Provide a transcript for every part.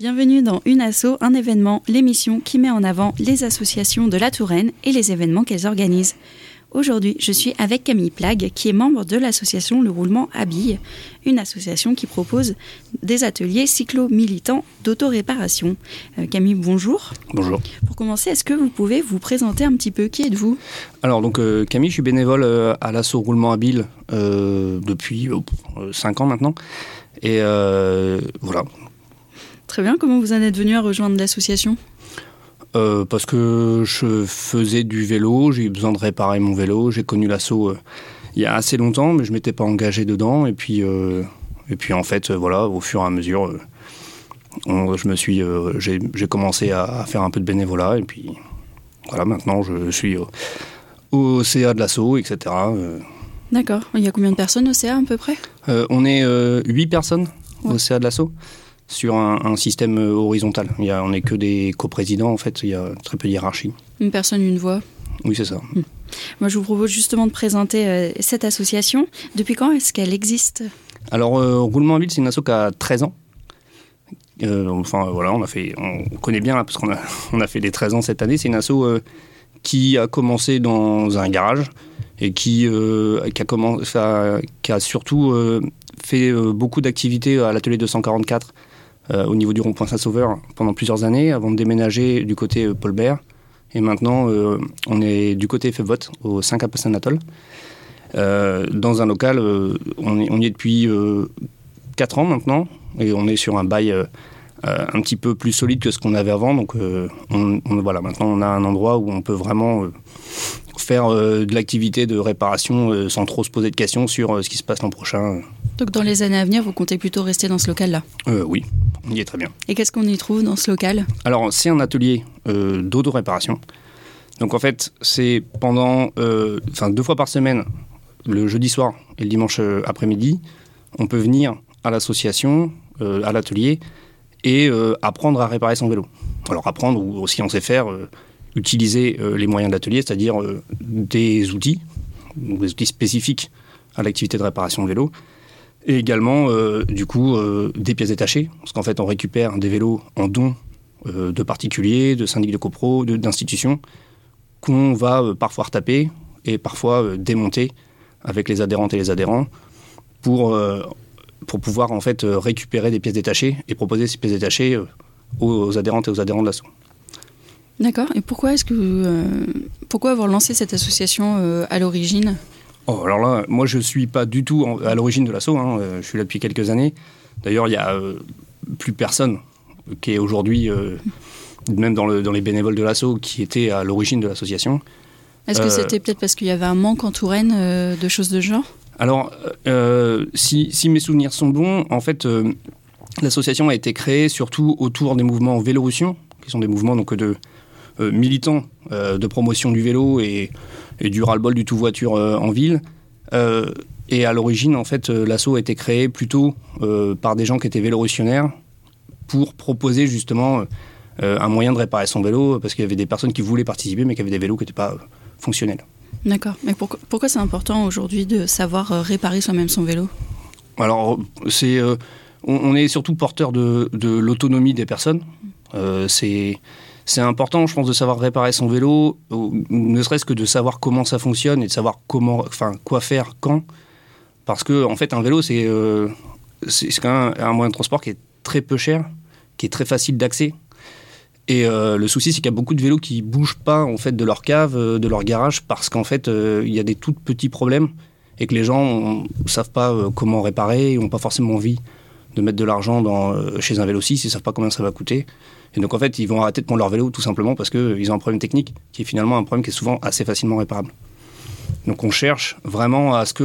Bienvenue dans Une asso, un événement, l'émission qui met en avant les associations de la Touraine et les événements qu'elles organisent. Aujourd'hui, je suis avec Camille Plague, qui est membre de l'association Le Roulement à Billes, une association qui propose des ateliers cyclo-militants d'autoréparation. Camille, bonjour. Bonjour. Pour commencer, est-ce que vous pouvez vous présenter un petit peu? Qui êtes-vous? Alors, Camille, je suis bénévole à l'asso Roulement à Billes depuis 5 ans maintenant. Et voilà. Très bien. Comment vous en êtes venu à rejoindre l'association? Parce que je faisais du vélo, j'ai eu besoin de réparer mon vélo. J'ai connu l'asso il y a assez longtemps, mais je ne m'étais pas engagé dedans. Et puis en fait, voilà, au fur et à mesure, j'ai commencé à faire un peu de bénévolat. Et puis voilà, maintenant, je suis au CA de l'asso, etc. D'accord. Il y a combien de personnes au CA à peu près? On est 8 personnes au CA de l'asso. Sur un système horizontal. On n'est que des coprésidents, en fait, il y a très peu de hiérarchie. Une personne, une voix. Oui, c'est ça. Moi, je vous propose justement de présenter cette association. Depuis quand est-ce qu'elle existe? Alors, Roulement à Billes, c'est une asso qui a 13 ans. Voilà, on connaît bien, là, parce qu'on a fait les 13 ans cette année. C'est une asso qui a commencé dans un garage et qui a surtout fait beaucoup d'activités à l'atelier 244 au niveau du rond-point Saint-Sauveur pendant plusieurs années, avant de déménager du côté Paul Bert. Et maintenant, on est du côté Févote, au 5 à Saint-Natol. Dans un local, on y est depuis 4 ans maintenant, et on est sur un bail un petit peu plus solide que ce qu'on avait avant. Donc voilà, maintenant on a un endroit où on peut vraiment faire de l'activité de réparation sans trop se poser de questions sur ce qui se passe l'an prochain. Donc dans les années à venir, vous comptez plutôt rester dans ce local-là? Oui, on y est très bien. Et qu'est-ce qu'on y trouve dans ce local? Alors c'est un atelier d'auto-réparation. Donc en fait, c'est pendant 2 fois par semaine, le jeudi soir et le dimanche après-midi, on peut venir à l'association, à l'atelier, et apprendre à réparer son vélo. Alors apprendre, ou aussi on sait faire, utiliser les moyens de l'atelier, c'est-à-dire des outils spécifiques à l'activité de réparation de vélo, et également des pièces détachées, parce qu'en fait on récupère des vélos en dons de particuliers, de syndics de copro, d'institutions, qu'on va parfois retaper et parfois démonter avec les adhérentes et les adhérents pour pouvoir en fait récupérer des pièces détachées et proposer ces pièces détachées aux adhérentes et aux adhérents de l'asso. D'accord. Et pourquoi avoir lancé cette association à l'origine? Alors là, moi je suis pas du tout à l'origine de l'asso, je suis là depuis quelques années. D'ailleurs, il y a plus personne qui est aujourd'hui, même dans les bénévoles de l'asso, qui était à l'origine de l'association. Est-ce que c'était peut-être parce qu'il y avait un manque en Touraine de choses de genre? Alors, si mes souvenirs sont bons, en fait, l'association a été créée surtout autour des mouvements Vélorussion, qui sont des mouvements donc, de militants de promotion du vélo et du ras-le-bol du tout-voiture en ville. Et à l'origine, en fait, l'asso a été créé plutôt par des gens qui étaient vélorussionnaires pour proposer justement un moyen de réparer son vélo, parce qu'il y avait des personnes qui voulaient participer, mais qui avaient des vélos qui n'étaient pas fonctionnels. D'accord. Mais pourquoi c'est important aujourd'hui de savoir réparer soi-même son vélo? Alors, on est surtout porteur de l'autonomie des personnes. C'est important, je pense, de savoir réparer son vélo, ne serait-ce que de savoir comment ça fonctionne et de savoir quoi faire quand. Parce que, en fait, un vélo, c'est quand même un moyen de transport qui est très peu cher, qui est très facile d'accès. Et le souci, c'est qu'il y a beaucoup de vélos qui ne bougent pas en fait, de leur cave, de leur garage, parce qu'en fait, il y a des tout petits problèmes et que les gens ne savent pas comment réparer, et n'ont pas forcément envie de mettre de l'argent chez un vélociste, ils ne savent pas combien ça va coûter. Et donc, en fait, ils vont arrêter de prendre leur vélo tout simplement parce qu'ils ont un problème technique qui est finalement un problème qui est souvent assez facilement réparable. Donc, on cherche vraiment à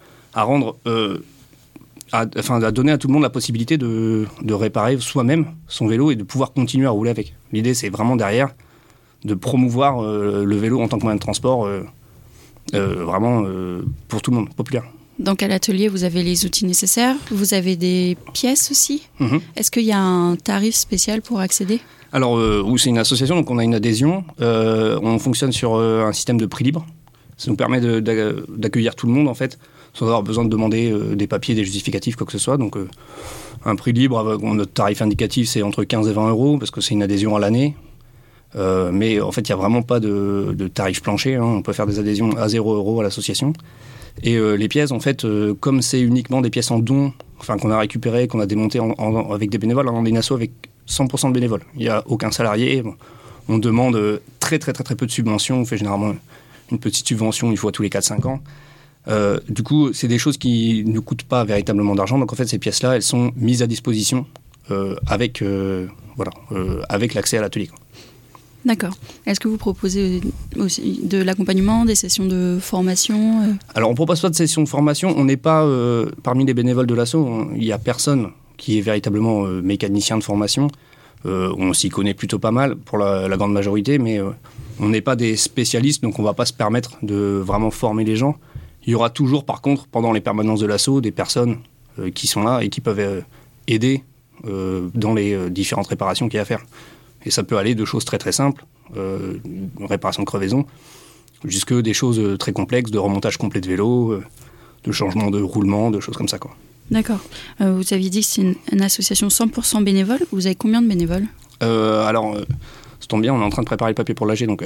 donner à tout le monde la possibilité de réparer soi-même son vélo et de pouvoir continuer à rouler avec. L'idée, c'est vraiment derrière de promouvoir le vélo en tant que moyen de transport vraiment pour tout le monde, populaire. Donc à l'atelier, vous avez les outils nécessaires, vous avez des pièces aussi. Est-ce qu'il y a un tarif spécial pour accéder? Alors, c'est une association, donc on a une adhésion. On fonctionne sur un système de prix libre. Ça nous permet d'accueillir tout le monde, en fait, sans avoir besoin de demander des papiers, des justificatifs, quoi que ce soit. Donc, un prix libre. Notre tarif indicatif, c'est entre 15 et 20 euros, parce que c'est une adhésion à l'année. Mais en fait, il n'y a vraiment pas de tarif plancher. On peut faire des adhésions à 0 euros à l'association. Et les pièces, en fait, comme c'est uniquement des pièces en don, qu'on a récupérées, qu'on a démontées avec des bénévoles, on est une asso avec 100% de bénévoles. Il n'y a aucun salarié. On demande très, très, très, très peu de subventions. On fait généralement une petite subvention une fois tous les 4-5 ans. Du coup, c'est des choses qui ne coûtent pas véritablement d'argent. Donc, en fait, ces pièces-là, elles sont mises à disposition avec l'accès à l'atelier. D'accord. Est-ce que vous proposez aussi de l'accompagnement, des sessions de formation Alors, on ne propose pas de sessions de formation. On n'est pas parmi les bénévoles de l'asso. Il n'y a personne qui est véritablement mécanicien de formation. On s'y connaît plutôt pas mal pour la grande majorité, mais on n'est pas des spécialistes, donc on ne va pas se permettre de vraiment former les gens. Il y aura toujours, par contre, pendant les permanences de l'asso, des personnes qui sont là et qui peuvent aider dans les différentes réparations qu'il y a à faire. Et ça peut aller de choses très très simples, réparation de crevaison, jusque des choses très complexes, de remontage complet de vélo, de changement de roulement, de choses comme ça, quoi. D'accord. Vous aviez dit que c'est une association 100% bénévole. Vous avez combien de bénévoles ? Alors, ça tombe bien, on est en train de préparer le papier pour l'AG, donc...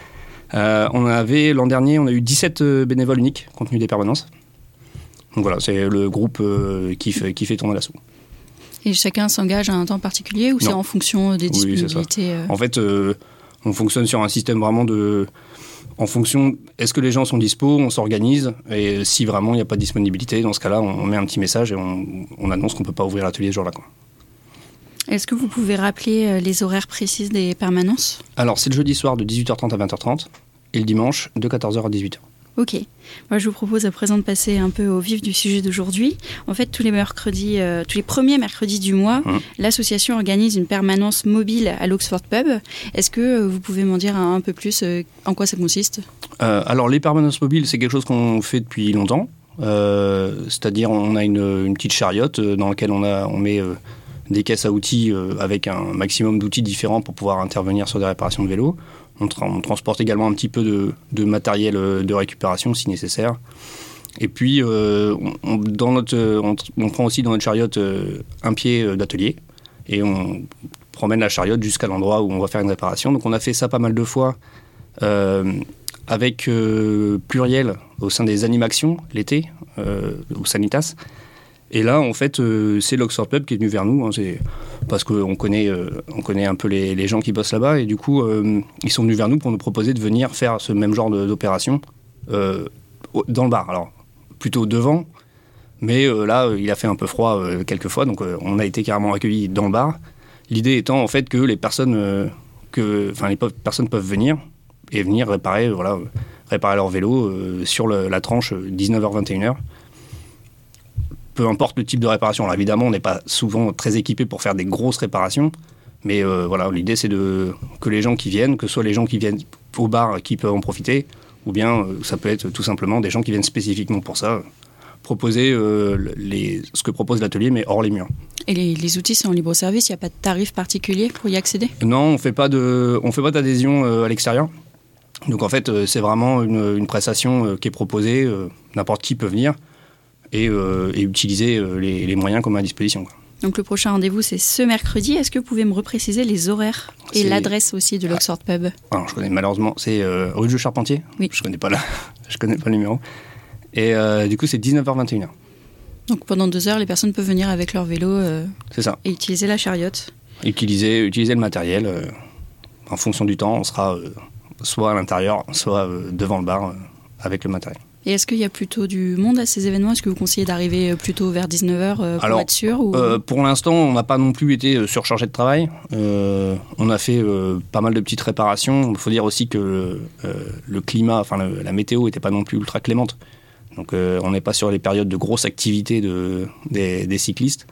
l'an dernier, on a eu 17 bénévoles uniques contenus des permanences. Donc voilà, c'est le groupe qui fait tourner l'asso. Et chacun s'engage à un temps particulier ou c'est en fonction des disponibilités ? En fait, on fonctionne sur un système vraiment en fonction, est-ce que les gens sont dispo, on s'organise, et si vraiment il n'y a pas de disponibilité, dans ce cas-là, on met un petit message et on annonce qu'on ne peut pas ouvrir l'atelier ce jour-là, quoi. Est-ce que vous pouvez rappeler les horaires précis des permanences ? Alors, c'est le jeudi soir de 18h30 à 20h30 et le dimanche de 14h à 18h. Ok. Moi, je vous propose à présent de passer un peu au vif du sujet d'aujourd'hui. En fait, tous les premiers mercredis du mois, l'association organise une permanence mobile à l'Oxford Pub. Est-ce que vous pouvez m'en dire un peu plus en quoi ça consiste ? Alors, les permanences mobiles, c'est quelque chose qu'on fait depuis longtemps. C'est-à-dire, on a une petite chariote dans laquelle on met... des caisses à outils avec un maximum d'outils différents pour pouvoir intervenir sur des réparations de vélo. On transporte également un petit peu de matériel de récupération si nécessaire. Et puis, on prend aussi dans notre chariote un pied d'atelier et on promène la chariote jusqu'à l'endroit où on va faire une réparation. Donc on a fait ça pas mal de fois avec Pluriel au sein des Animactions l'été, au Sanitas. Et là, en fait, c'est l'Oxford Pub qui est venu vers nous, c'est parce qu'on connaît un peu les gens qui bossent là-bas, et du coup, ils sont venus vers nous pour nous proposer de venir faire ce même genre d'opération dans le bar. Alors, plutôt devant, mais là, il a fait un peu froid quelques fois, donc on a été carrément accueillis dans le bar. L'idée étant, en fait, que les personnes peuvent venir et venir réparer leur vélo sur la tranche 19h-21h. Peu importe le type de réparation. Alors évidemment, on n'est pas souvent très équipé pour faire des grosses réparations, mais l'idée c'est que les gens qui viennent, que ce soit les gens qui viennent au bar qui peuvent en profiter, ou bien ça peut être tout simplement des gens qui viennent spécifiquement pour ça, proposer ce que propose l'atelier, mais hors les murs. Et les outils sont en libre service, il n'y a pas de tarif particulier pour y accéder ? Non, on fait pas d'adhésion à l'extérieur. Donc en fait, c'est vraiment une prestation qui est proposée, n'importe qui peut venir. Et utiliser les moyens qu'on met à disposition, quoi. Donc le prochain rendez-vous, c'est ce mercredi. Est-ce que vous pouvez me repréciser les horaires et l'adresse aussi de l'Oxford Pub ? Alors, je connais malheureusement, c'est rue de Charpentier. Oui. Je connais pas le numéro. Et du coup, c'est 19h-21h. Donc pendant 2 heures, les personnes peuvent venir avec leur vélo c'est ça. Et utiliser la chariote. Utiliser le matériel. En fonction du temps, on sera soit à l'intérieur, soit devant le bar avec le matériel. Et est-ce qu'il y a plutôt du monde à ces événements ? Est-ce que vous conseillez d'arriver plutôt vers 19h pour être sûr Pour l'instant, on n'a pas non plus été surchargé de travail. On a fait pas mal de petites réparations. Il faut dire aussi que le climat, la météo n'était pas non plus ultra clémente. Donc on n'est pas sur les périodes de grosse activité des cyclistes.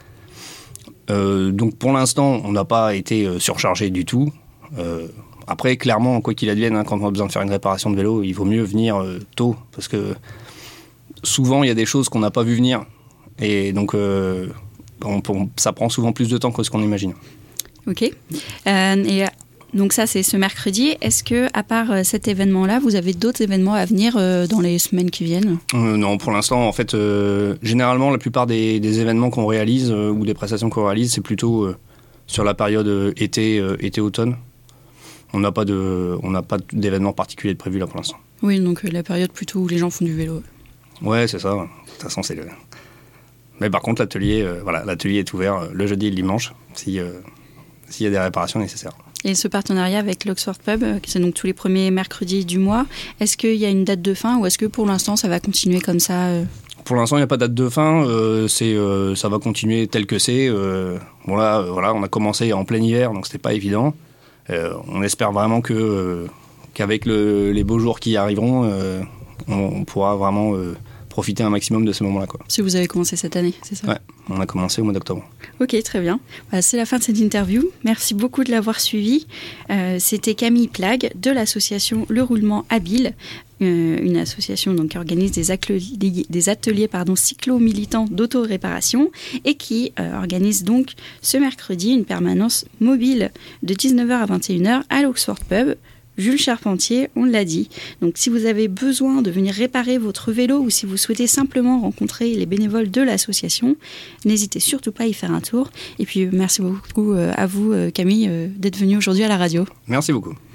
Donc pour l'instant, on n'a pas été surchargé du tout. Après, clairement, quoi qu'il advienne, quand on a besoin de faire une réparation de vélo, il vaut mieux venir tôt, parce que souvent, il y a des choses qu'on n'a pas vu venir, et donc ça prend souvent plus de temps que ce qu'on imagine. Ok. Et Donc ça, c'est ce mercredi. Est-ce que, à part cet événement-là, vous avez d'autres événements à venir dans les semaines qui viennent ? Non, pour l'instant, en fait, généralement, la plupart des événements qu'on réalise ou des prestations qu'on réalise, c'est plutôt sur la période été-automne. On n'a pas d'événement particulier de prévu là pour l'instant. Oui, donc la période plutôt où les gens font du vélo. Ouais, c'est ça. De toute façon, c'est le... Mais par contre, l'atelier est ouvert le jeudi et le dimanche, s'il y a des réparations nécessaires. Et ce partenariat avec l'Oxford Pub, c'est donc tous les premiers mercredis du mois, est-ce qu'il y a une date de fin ou est-ce que pour l'instant, ça va continuer comme ça Pour l'instant, il n'y a pas de date de fin. Ça va continuer tel que c'est. Voilà, on a commencé en plein hiver, donc c'était pas évident. On espère vraiment qu'avec les beaux jours qui arriveront, on pourra vraiment profiter un maximum de ce moment-là, quoi. Si vous avez commencé cette année, c'est ça ? Ouais, on a commencé au mois d'octobre. Ok, très bien. C'est la fin de cette interview. Merci beaucoup de l'avoir suivi. C'était Camille Plague de l'association Le Roulement Habile, une association donc, qui organise des ateliers cyclo-militants d'auto-réparation et qui organise donc ce mercredi une permanence mobile de 19h à 21h à l'Oxford Pub. Jules Charpentier, on l'a dit. Donc si vous avez besoin de venir réparer votre vélo ou si vous souhaitez simplement rencontrer les bénévoles de l'association, n'hésitez surtout pas à y faire un tour. Et puis merci beaucoup à vous Camille d'être venue aujourd'hui à la radio. Merci beaucoup.